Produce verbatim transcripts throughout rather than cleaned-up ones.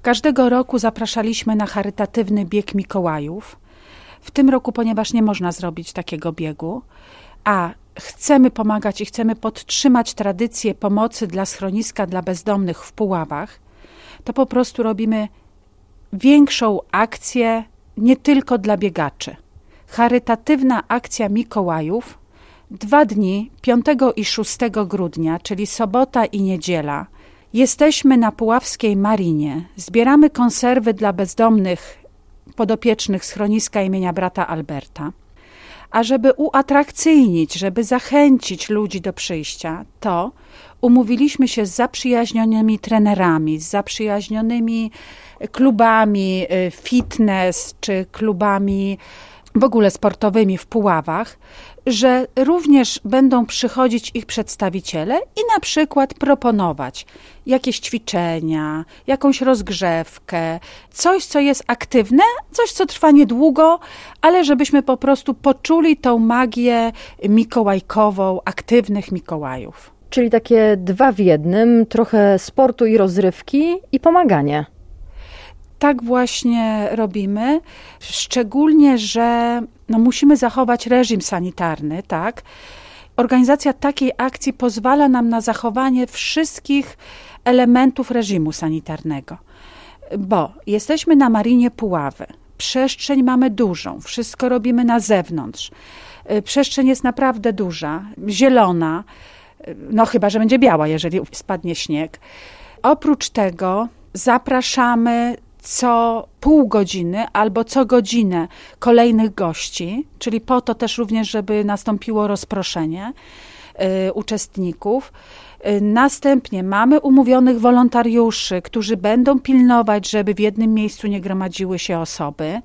Każdego roku zapraszaliśmy na charytatywny bieg Mikołajów. W tym roku, ponieważ nie można zrobić takiego biegu, a chcemy pomagać i chcemy podtrzymać tradycję pomocy dla schroniska dla bezdomnych w Puławach, to po prostu robimy większą akcję nie tylko dla biegaczy. Charytatywna akcja Mikołajów, dwa dni, piątego i szóstego grudnia, czyli sobota i niedziela, jesteśmy na puławskiej Marinie, zbieramy konserwy dla bezdomnych podopiecznych schroniska imienia brata Alberta. A żeby uatrakcyjnić, żeby zachęcić ludzi do przyjścia, to umówiliśmy się z zaprzyjaźnionymi trenerami, z zaprzyjaźnionymi klubami fitness czy klubami w ogóle sportowymi w Puławach, że również będą przychodzić ich przedstawiciele i na przykład proponować jakieś ćwiczenia, jakąś rozgrzewkę, coś, co jest aktywne, coś, co trwa niedługo, ale żebyśmy po prostu poczuli tą magię mikołajkową, aktywnych Mikołajów. Czyli takie dwa w jednym, trochę sportu i rozrywki i pomaganie. Tak właśnie robimy, szczególnie, że no musimy zachować reżim sanitarny, tak? Organizacja takiej akcji pozwala nam na zachowanie wszystkich elementów reżimu sanitarnego, bo jesteśmy na Marinie Puławy, przestrzeń mamy dużą, wszystko robimy na zewnątrz, przestrzeń jest naprawdę duża, zielona, no chyba że będzie biała, jeżeli spadnie śnieg. Oprócz tego zapraszamy co pół godziny albo co godzinę kolejnych gości, czyli po to też również, żeby nastąpiło rozproszenie y, uczestników. Y, następnie mamy umówionych wolontariuszy, którzy będą pilnować, żeby w jednym miejscu nie gromadziły się osoby.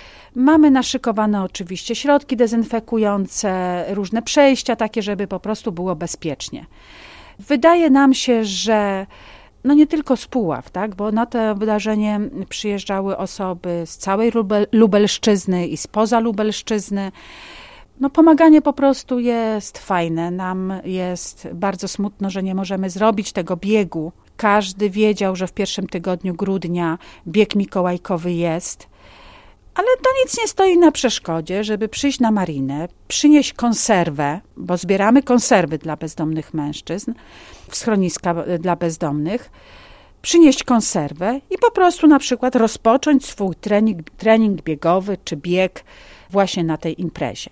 Mamy naszykowane oczywiście środki dezynfekujące, różne przejścia takie, żeby po prostu było bezpiecznie. Wydaje nam się, że no nie tylko z Puław, tak? Bo na to wydarzenie przyjeżdżały osoby z całej Lubel- Lubelszczyzny i spoza Lubelszczyzny. No pomaganie po prostu jest fajne. Nam jest bardzo smutno, że nie możemy zrobić tego biegu. Każdy wiedział, że w pierwszym tygodniu grudnia bieg mikołajkowy jest. Ale to nic nie stoi na przeszkodzie, żeby przyjść na Marinę, przynieść konserwę, bo zbieramy konserwy dla bezdomnych mężczyzn, w schroniska dla bezdomnych, przynieść konserwę i po prostu na przykład rozpocząć swój trening, trening biegowy czy bieg właśnie na tej imprezie.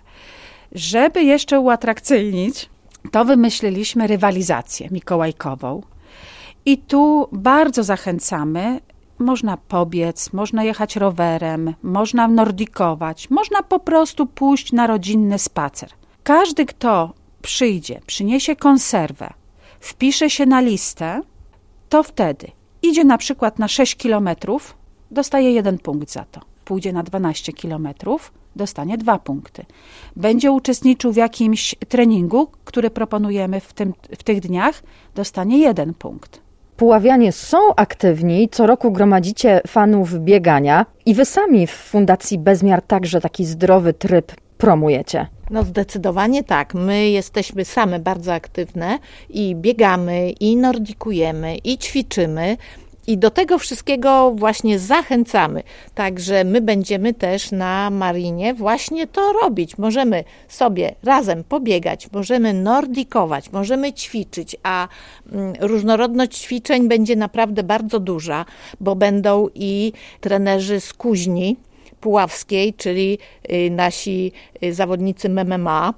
Żeby jeszcze uatrakcyjnić, to wymyśliliśmy rywalizację mikołajkową i tu bardzo zachęcamy. Można pobiec, można jechać rowerem, można nordikować, można po prostu pójść na rodzinny spacer. Każdy, kto przyjdzie, przyniesie konserwę, wpisze się na listę, to wtedy idzie na przykład na sześć kilometrów, dostaje jeden punkt za to. Pójdzie na dwanaście kilometrów, dostanie dwa punkty. Będzie uczestniczył w jakimś treningu, który proponujemy w, tym, w tych dniach, dostanie jeden punkt. Puławianie są aktywni, co roku gromadzicie fanów biegania i wy sami w Fundacji Bezmiar także taki zdrowy tryb promujecie. No zdecydowanie tak. My jesteśmy same bardzo aktywne i biegamy, i nordikujemy, i ćwiczymy. I do tego wszystkiego właśnie zachęcamy. Także my będziemy też na Marinie właśnie to robić. Możemy sobie razem pobiegać, możemy nordikować, możemy ćwiczyć, a różnorodność ćwiczeń będzie naprawdę bardzo duża, bo będą i trenerzy z Kuźni Puławskiej, czyli nasi zawodnicy M M A,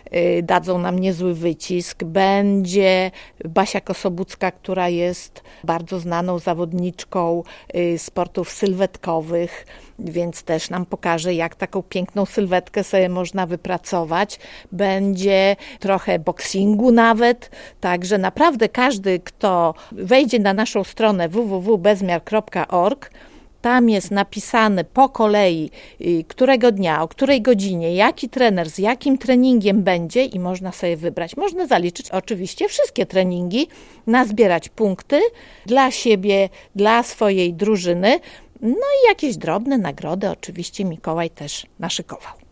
dadzą nam niezły wycisk. Będzie Basia Kosobucka, która jest bardzo znaną zawodniczką sportów sylwetkowych, więc też nam pokaże, jak taką piękną sylwetkę sobie można wypracować. Będzie trochę boksingu nawet, także naprawdę każdy, kto wejdzie na naszą stronę w w w kropka bezmiar kropka org, tam jest napisane po kolei, którego dnia, o której godzinie, jaki trener, z jakim treningiem będzie i można sobie wybrać. Można zaliczyć oczywiście wszystkie treningi, nazbierać punkty dla siebie, dla swojej drużyny. No i jakieś drobne nagrody oczywiście Mikołaj też naszykował.